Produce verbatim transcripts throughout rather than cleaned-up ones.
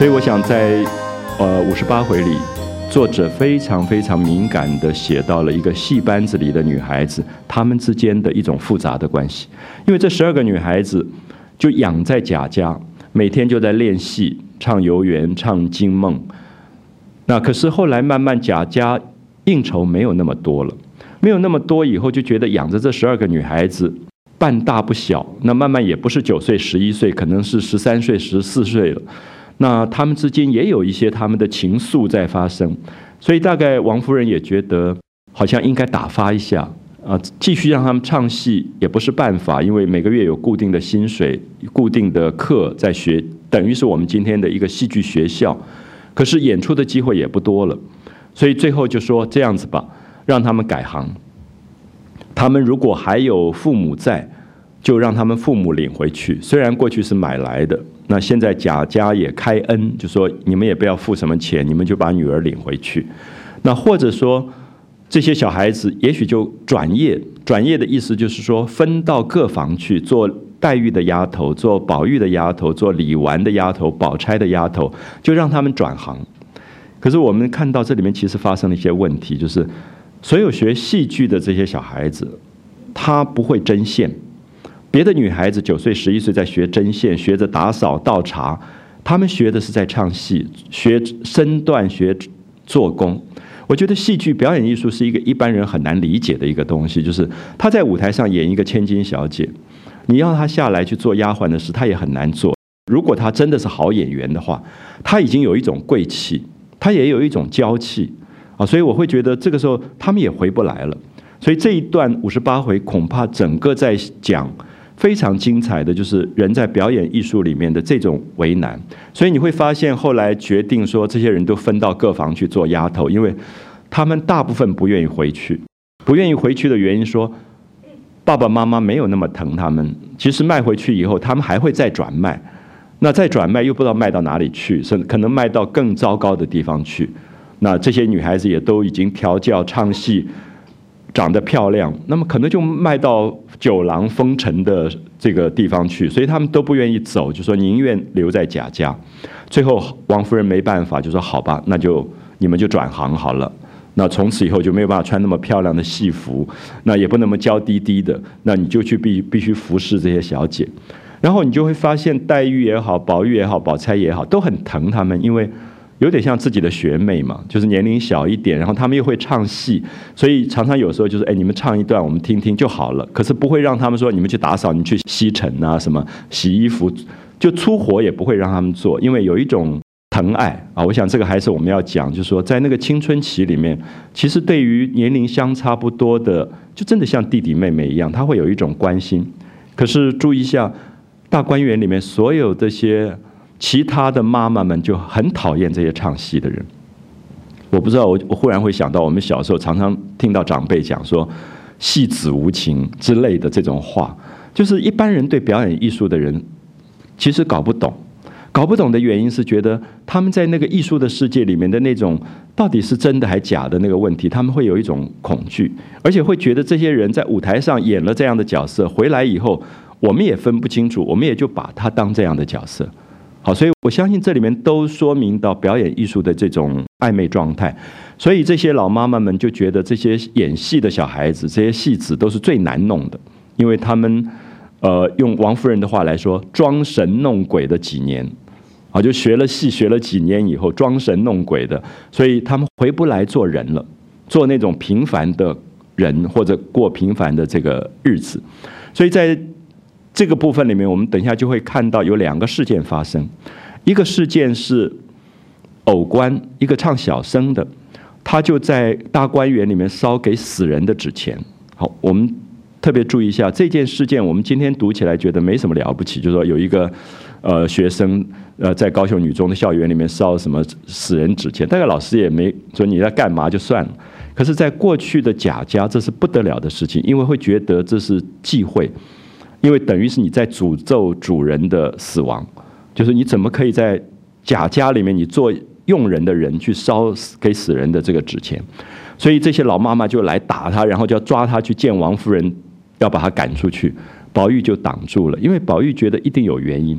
所以我想在呃五十八回里，作者非常非常敏感地写到了一个戏班子里的女孩子，她们之间的一种复杂的关系。因为这十二个女孩子就养在贾家，每天就在练戏，唱游园，唱惊梦。那可是后来慢慢贾家应酬没有那么多了，没有那么多以后，就觉得养着这十二个女孩子半大不小，那慢慢也不是九岁、十一岁，可能是十三岁、十四岁了。那他们之间也有一些他们的情愫在发生，所以大概王夫人也觉得好像应该打发一下啊，继续让他们唱戏也不是办法，因为每个月有固定的薪水、固定的课在学，等于是我们今天的一个戏剧学校。可是演出的机会也不多了，所以最后就说这样子吧，让他们改行。他们如果还有父母在，就让他们父母领回去。虽然过去是买来的，那现在贾家也开恩，就说你们也不要付什么钱，你们就把女儿领回去。那或者说这些小孩子也许就转业，转业的意思就是说分到各房去做黛玉的丫头，做宝玉的丫头，做李纨的丫头，宝钗的丫头，就让他们转行。可是我们看到这里面其实发生了一些问题，就是所有学戏剧的这些小孩子，他不会针线。别的女孩子九岁、十一岁在学针线，学着打扫、倒茶，他们学的是在唱戏，学身段，学做工。我觉得戏剧表演艺术是一个一般人很难理解的一个东西，就是他在舞台上演一个千金小姐，你要他下来去做丫鬟的事，他也很难做。如果他真的是好演员的话，他已经有一种贵气，他也有一种娇气啊，所以我会觉得这个时候他们也回不来了。所以这一段五十八回恐怕整个在讲非常精彩的就是人在表演艺术里面的这种为难。所以你会发现后来决定说这些人都分到各房去做丫头，因为他们大部分不愿意回去，不愿意回去的原因说爸爸妈妈没有那么疼他们，其实卖回去以后他们还会再转卖，那再转卖又不知道卖到哪里去，可能卖到更糟糕的地方去。那这些女孩子也都已经调教唱戏，长得漂亮，那么可能就卖到酒廊风尘的这个地方去，所以他们都不愿意走，就说宁愿留在贾家。最后王夫人没办法，就说好吧，那就你们就转行好了。那从此以后就没有办法穿那么漂亮的戏服，那也不那么娇滴滴的，那你就去必必须服侍这些小姐。然后你就会发现黛玉也好，宝玉也好，宝钗也好，都很疼他们，因为有点像自己的学妹嘛，就是年龄小一点，然后他们又会唱戏，所以常常有时候就是哎，你们唱一段我们听听就好了，可是不会让他们说你们去打扫，你们去吸尘啊，什么洗衣服，就粗活也不会让他们做，因为有一种疼爱啊。我想这个还是我们要讲，就是说在那个青春期里面，其实对于年龄相差不多的，就真的像弟弟妹妹一样，他会有一种关心。可是注意一下，大观园里面所有这些其他的妈妈们就很讨厌这些唱戏的人。我不知道，我我忽然会想到，我们小时候常常听到长辈讲说“戏子无情”之类的这种话，就是一般人对表演艺术的人其实搞不懂，搞不懂的原因是觉得他们在那个艺术的世界里面的那种到底是真的还假的那个问题，他们会有一种恐惧，而且会觉得这些人在舞台上演了这样的角色，回来以后我们也分不清楚，我们也就把他当这样的角色。好，所以我相信这里面都说明到表演艺术的这种暧昧状态，所以这些老妈妈们就觉得这些演戏的小孩子，这些戏子都是最难弄的，因为他们呃用王夫人的话来说，装神弄鬼的几年，啊，就学了戏学了几年以后装神弄鬼的，所以他们回不来做人了，做那种平凡的人或者过平凡的这个日子。所以在这个部分里面，我们等一下就会看到有两个事件发生。一个事件是偶官，一个唱小生的，他就在大观园里面烧给死人的纸钱。好，我们特别注意一下这件事件，我们今天读起来觉得没什么了不起，就是说有一个呃学生呃在高雄女中的校园里面烧什么死人纸钱，大概老师也没说你在干嘛就算了。可是在过去的贾家，这是不得了的事情，因为会觉得这是忌讳。因为等于是你在诅咒主人的死亡，就是你怎么可以在贾家里面，你做用人的人去烧给死人的这个纸钱，所以这些老妈妈就来打他，然后就要抓他去见王夫人，要把他赶出去。宝玉就挡住了，因为宝玉觉得一定有原因。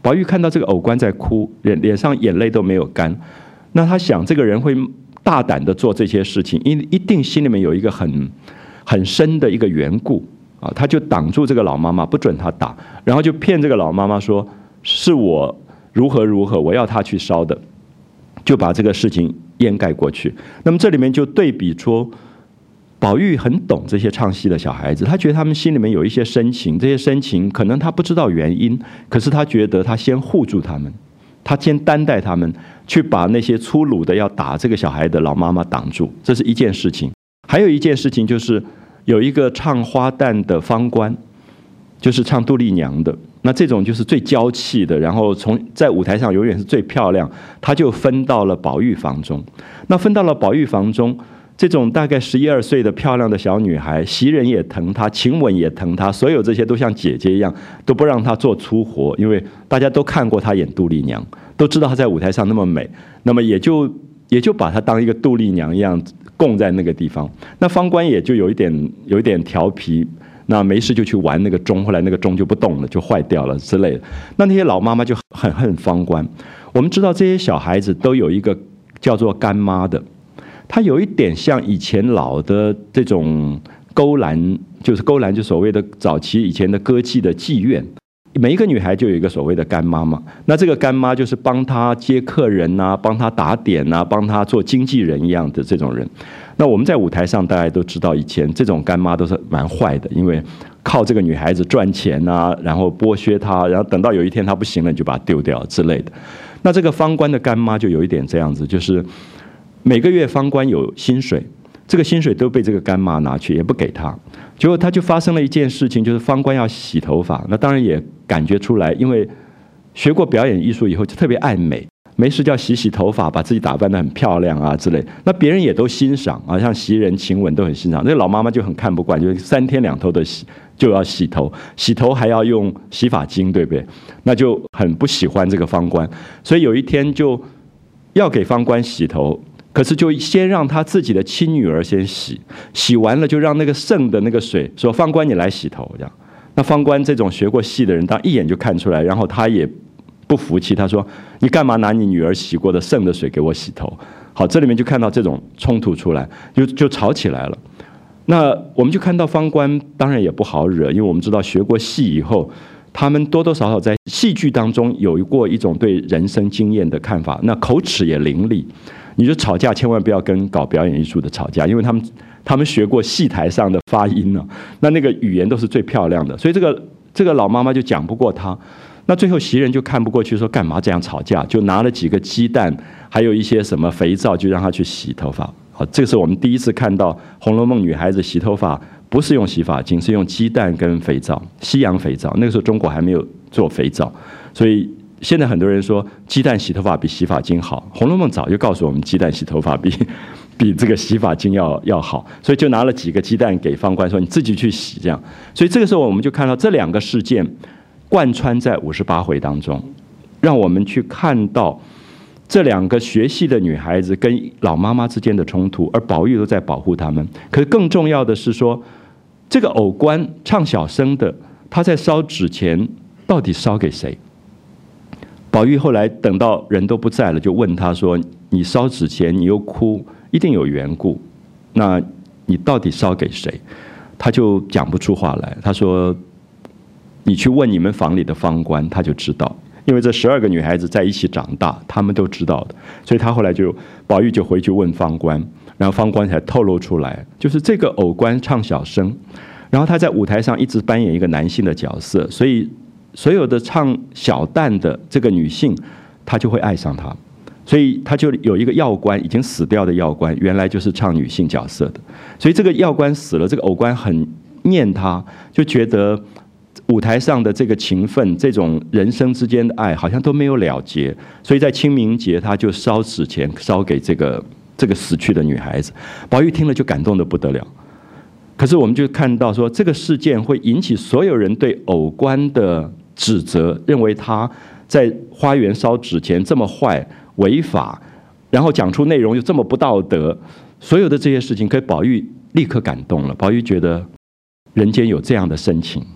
宝玉看到这个偶官在哭，脸脸上眼泪都没有干，那他想这个人会大胆的做这些事情，一一定心里面有一个很很深的一个缘故啊，他就挡住这个老妈妈，不准他打，然后就骗这个老妈妈说是我如何如何，我要他去烧的，就把这个事情掩盖过去。那么这里面就对比出宝玉很懂这些唱戏的小孩子，他觉得他们心里面有一些深情，这些深情可能他不知道原因，可是他觉得他先护住他们，他先担待他们，去把那些粗鲁的要打这个小孩的老妈妈挡住，这是一件事情。还有一件事情就是有一个唱花旦的方官，就是唱杜丽娘的，那这种就是最娇气的，然后从在舞台上永远是最漂亮，他就分到了宝玉房中。那分到了宝玉房中，这种大概十一二岁的漂亮的小女孩，袭人也疼她，晴雯也疼她，所有这些都像姐姐一样，都不让她做粗活，因为大家都看过她演杜丽娘，都知道她在舞台上那么美，那么也就也就把她当一个杜丽娘一样供在那个地方。那方官也就有一点有一点调皮，那没事就去玩那个钟，后来那个钟就不动了，就坏掉了之类的。那那些老妈妈就很恨方官。我们知道这些小孩子都有一个叫做干妈的，她有一点像以前老的这种勾栏，就是勾栏就所谓的早期以前的歌妓的妓院，每一个女孩就有一个所谓的干妈嘛。那这个干妈就是帮她接客人啊，帮她打点啊，帮她做经纪人一样的这种人。那我们在舞台上大家都知道，以前这种干妈都是蛮坏的，因为靠这个女孩子赚钱啊，然后剥削她，然后等到有一天她不行了，你就把她丢掉之类的。那这个方官的干妈就有一点这样子，就是每个月方官有薪水，这个薪水都被这个干妈拿去，也不给他。结果他就发生了一件事情，就是方官要洗头发，那当然也感觉出来，因为学过表演艺术以后就特别爱美，没事就要洗洗头发，把自己打扮得很漂亮啊之类。那别人也都欣赏啊，像袭人、晴雯都很欣赏。那老妈妈就很看不惯，就是三天两头的洗就要洗头，洗头还要用洗发精，对不对？那就很不喜欢这个方官，所以有一天就要给方官洗头。可是就先让他自己的亲女儿先洗，洗完了就让那个剩的那个水说方官你来洗头这样。那方官这种学过戏的人，当一眼就看出来，然后他也不服气，他说你干嘛拿你女儿洗过的剩的水给我洗头？好，这里面就看到这种冲突出来，就就吵起来了。那我们就看到方官当然也不好惹，因为我们知道学过戏以后，他们多多少少在戏剧当中有过一种对人生经验的看法，那口齿也伶俐。你就吵架千万不要跟搞表演艺术的吵架，因为他们他们学过戏台上的发音呢、啊，那那个语言都是最漂亮的，所以这个这个老妈妈就讲不过他。那最后袭人就看不过去，说干嘛这样吵架？就拿了几个鸡蛋，还有一些什么肥皂，就让他去洗头发。好，这个是我们第一次看到《红楼梦》女孩子洗头发不是用洗发精，是用鸡蛋跟肥皂，西洋肥皂。那个时候中国还没有做肥皂，所以。现在很多人说鸡蛋洗头发比洗发精好，《红楼梦》早就告诉我们鸡蛋洗头发比比这个洗发精要要好，所以就拿了几个鸡蛋给方官说你自己去洗这样。所以这个时候我们就看到这两个事件贯穿在五十八回当中，让我们去看到这两个学戏的女孩子跟老妈妈之间的冲突，而宝玉都在保护他们。可是更重要的是说，这个偶官唱小生的，他在烧纸钱到底烧给谁？宝玉后来等到人都不在了，就问他说：“你烧纸钱，你又哭，一定有缘故。那你到底烧给谁？”他就讲不出话来。他说：“你去问你们房里的方官，他就知道。因为这十二个女孩子在一起长大，他们都知道的。所以他后来就宝玉就回去问方官，然后方官才透露出来，就是这个偶官唱小生，然后他在舞台上一直扮演一个男性的角色，所以。”所有的唱小旦的这个女性，她就会爱上他，所以她就有一个药官，已经死掉的药官，原来就是唱女性角色的。所以这个药官死了，这个偶官很念他，就觉得舞台上的这个情分，这种人生之间的爱，好像都没有了结。所以在清明节，他就烧纸钱，烧给这个这个死去的女孩子。宝玉听了就感动得不得了。可是我们就看到说，这个事件会引起所有人对偶官的指责，认为他在花园烧纸钱这么坏违法，然后讲出内容又这么不道德，所有的这些事情，可以宝玉立刻感动了。宝玉觉得人间有这样的深情，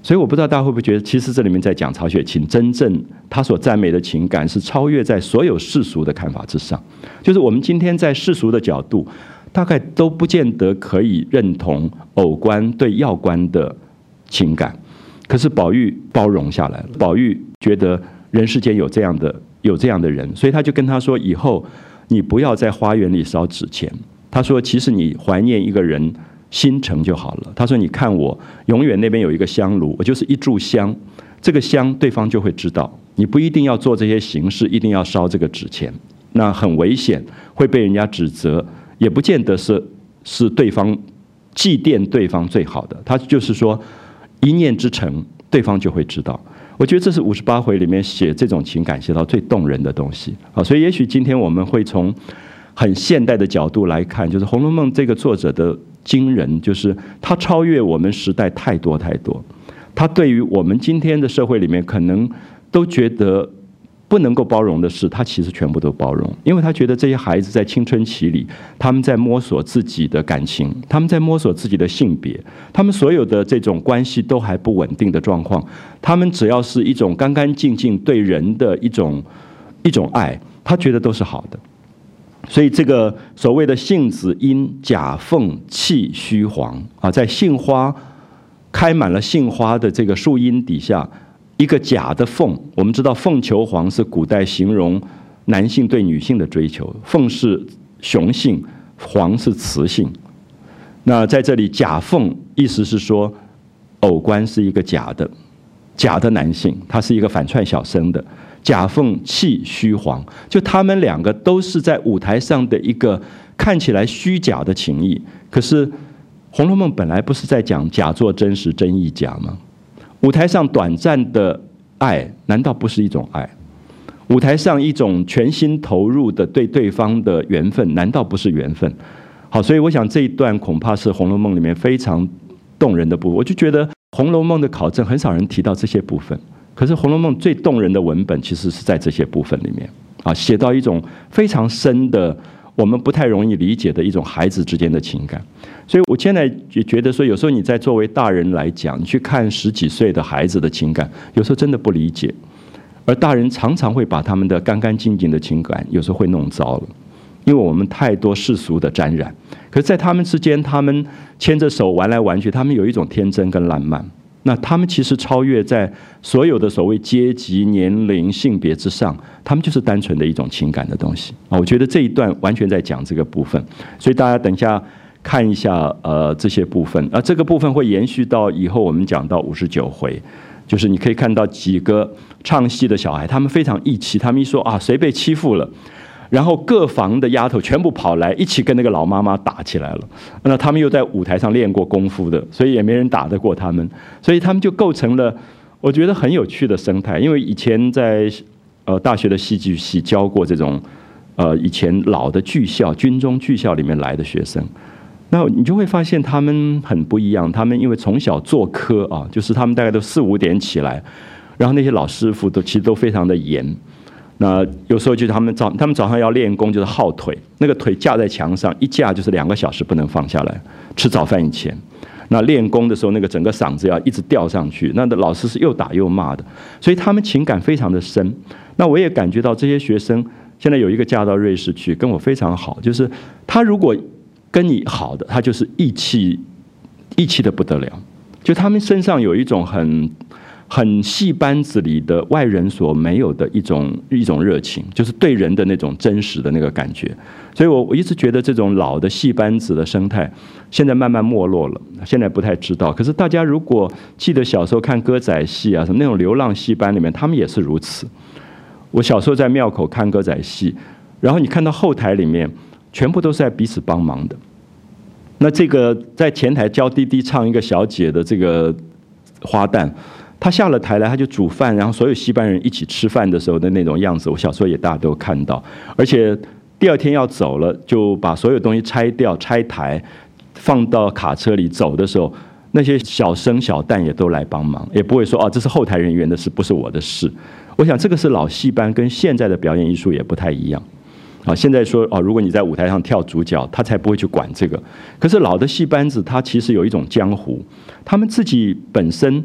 所以我不知道大家会不会觉得，其实这里面在讲曹雪芹真正他所赞美的情感是超越在所有世俗的看法之上，就是我们今天在世俗的角度大概都不见得可以认同偶官对要官的情感，可是宝玉包容下来了。宝玉觉得人世间有这样的有这样的人，所以他就跟他说，以后你不要在花园里烧纸钱。他说其实你怀念一个人心诚就好了。他说你看我永远那边有一个香炉，我就是一炷香，这个香对方就会知道，你不一定要做这些形式，一定要烧这个纸钱，那很危险，会被人家指责，也不见得是是对方祭奠对方最好的。他就是说一念之诚，对方就会知道。我觉得这是五十八回里面写这种情感写到最动人的东西啊。所以也许今天我们会从很现代的角度来看，就是《红楼梦》这个作者的惊人，就是他超越我们时代太多太多，他对于我们今天的社会里面可能都觉得不能够包容的事，他其实全部都包容，因为他觉得这些孩子在青春期里，他们在摸索自己的感情，他们在摸索自己的性别，他们所有的这种关系都还不稳定的状况，他们只要是一种干干净净对人的一种一种爱，他觉得都是好的。所以这个所谓的杏子阴假凤气虚黄啊，在杏花开满了杏花的这个树荫底下，一个假的凤，我们知道凤求凰是古代形容男性对女性的追求，凤是雄性，凰是雌性。那在这里假凤意思是说偶官是一个假的假的男性，他是一个反串小生的。假凤气虚黄，就他们两个都是在舞台上的一个看起来虚假的情谊。可是《红楼梦》本来不是在讲假作真实，真亦假吗？舞台上短暂的爱，难道不是一种爱？舞台上一种全心投入的对对方的缘分，难道不是缘分？好，所以我想这一段恐怕是《红楼梦》里面非常动人的部分。我就觉得《红楼梦》的考证很少人提到这些部分。可是《红楼梦》最动人的文本其实是在这些部分里面啊，写到一种非常深的我们不太容易理解的一种孩子之间的情感。所以我现在也觉得说，有时候你在作为大人来讲，你去看十几岁的孩子的情感，有时候真的不理解，而大人常常会把他们的干干净净的情感有时候会弄糟了，因为我们太多世俗的沾染。可是在他们之间，他们牵着手玩来玩去，他们有一种天真跟烂漫，那他们其实超越在所有的所谓阶级、年龄、性别之上，他们就是单纯的一种情感的东西啊。我觉得这一段完全在讲这个部分，所以大家等一下看一下呃这些部分，而这个部分会延续到以后我们讲到五十九回，就是你可以看到几个唱戏的小孩，他们非常义气，他们一说啊谁被欺负了，然后各房的丫头全部跑来一起跟那个老妈妈打起来了。那他们又在舞台上练过功夫的，所以也没人打得过他们，所以他们就构成了我觉得很有趣的生态。因为以前在呃大学的戏剧系教过这种呃以前老的剧校、军中剧校里面来的学生，那你就会发现他们很不一样。他们因为从小做科啊，就是他们大概都四五点起来，然后那些老师傅都其实都非常的严。那有时候就是他们早他们早上要练功，就是耗腿，那个腿架在墙上，一架就是两个小时不能放下来。吃早饭以前，那练功的时候，那个整个嗓子要一直吊上去，那的老师是又打又骂的，所以他们情感非常的深。那我也感觉到这些学生现在有一个嫁到瑞士去，跟我非常好，就是他如果跟你好的，他就是义气，义气的不得了。就他们身上有一种很。很戏班子里的外人所没有的一种一种热情，就是对人的那种真实的那个感觉。所以我我一直觉得这种老的戏班子的生态现在慢慢没落了，现在不太知道。可是大家如果记得小时候看歌仔戏啊，什么那种流浪戏班里面，他们也是如此。我小时候在庙口看歌仔戏，然后你看到后台里面全部都是在彼此帮忙的。那这个在前台教滴滴唱一个小姐的这个花旦，他下了台来，他就煮饭，然后所有戏班人一起吃饭的时候的那种样子，我小时候也大家都看到。而且第二天要走了，就把所有东西拆掉、拆台，放到卡车里走的时候，那些小生小旦也都来帮忙，也不会说哦，这是后台人员的事，不是我的事。我想这个是老戏班跟现在的表演艺术也不太一样。啊，现在说哦，如果你在舞台上跳主角，他才不会去管这个。可是老的戏班子，他其实有一种江湖，他们自己本身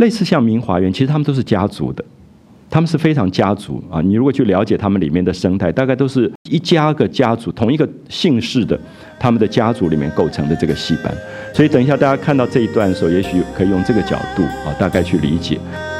类似像明华园，其实他们都是家族的。他们是非常家族啊！你如果去了解他们里面的生态，大概都是一家个家族，同一个姓氏的，他们的家族里面构成的这个戏班。所以等一下大家看到这一段的时候，也许可以用这个角度啊，大概去理解。